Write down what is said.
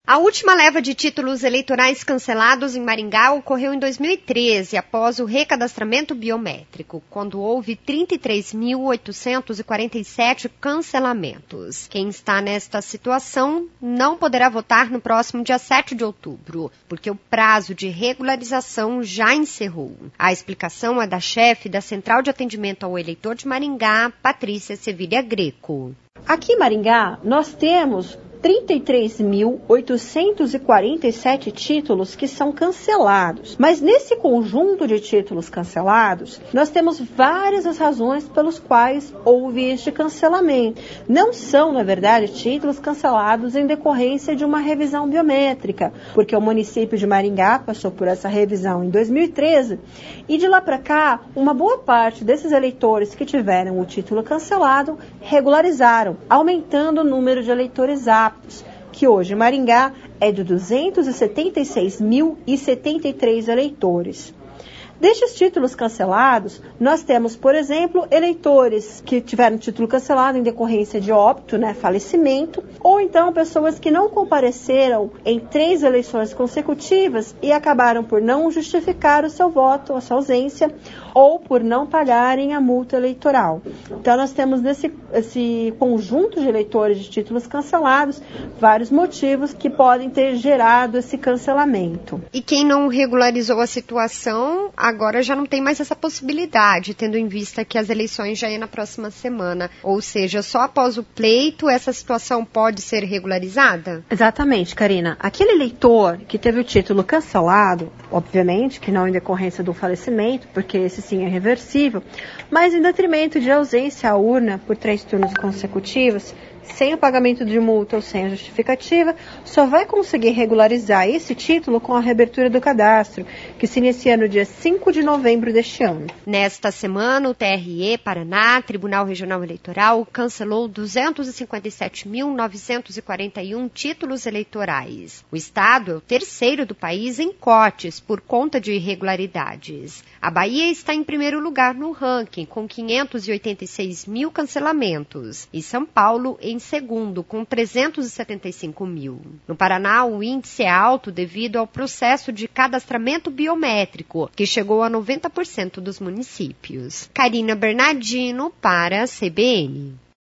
A última leva de títulos eleitorais cancelados em Maringá ocorreu em 2013, após o recadastramento biométrico, quando houve 33.847 cancelamentos. Quem está nesta situação não poderá votar no próximo dia 7 de outubro, porque o prazo de regularização já encerrou. A explicação é da chefe da Central de Atendimento ao Eleitor de Maringá, Patrícia Sevilha Greco. Aqui em Maringá, nós temos 33.847 títulos que são cancelados. Mas nesse conjunto de títulos cancelados, nós temos várias as razões pelas quais houve este cancelamento. Não são, na verdade, títulos cancelados em decorrência de uma revisão biométrica, porque o município de Maringá passou por essa revisão em 2013 e de lá para cá, uma boa parte desses eleitores que tiveram o título cancelado regularizaram, aumentando o número de eleitores aptos, que hoje em Maringá é de 276.073 eleitores. Destes títulos cancelados, nós temos, por exemplo, eleitores que tiveram título cancelado em decorrência de óbito, falecimento, ou então pessoas que não compareceram em 3 eleições consecutivas e acabaram por não justificar o seu voto, a sua ausência, ou por não pagarem a multa eleitoral. Então, nós temos esse conjunto de eleitores de títulos cancelados, vários motivos que podem ter gerado esse cancelamento. E quem não regularizou a situação, agora já não tem mais essa possibilidade, tendo em vista que as eleições já iam na próxima semana. Ou seja, só após o pleito essa situação pode ser regularizada? Exatamente, Karina. Aquele eleitor que teve o título cancelado, obviamente que não em decorrência do falecimento, porque esse sim é reversível, mas em detrimento de ausência à urna por 3 turnos consecutivos, sem o pagamento de multa ou sem a justificativa, só vai conseguir regularizar esse título com a reabertura do cadastro, que se inicia no dia 5 de novembro deste ano. Nesta semana, o TRE Paraná, Tribunal Regional Eleitoral, cancelou 257.941 títulos eleitorais. O estado é o terceiro do país em cortes por conta de irregularidades. A Bahia está em primeiro lugar no ranking, com 586 mil cancelamentos, e São Paulo em segundo, com 375 mil. No Paraná, o índice é alto devido ao processo de cadastramento biométrico, que chegou a 90% dos municípios. Karina Bernardino para a CBN.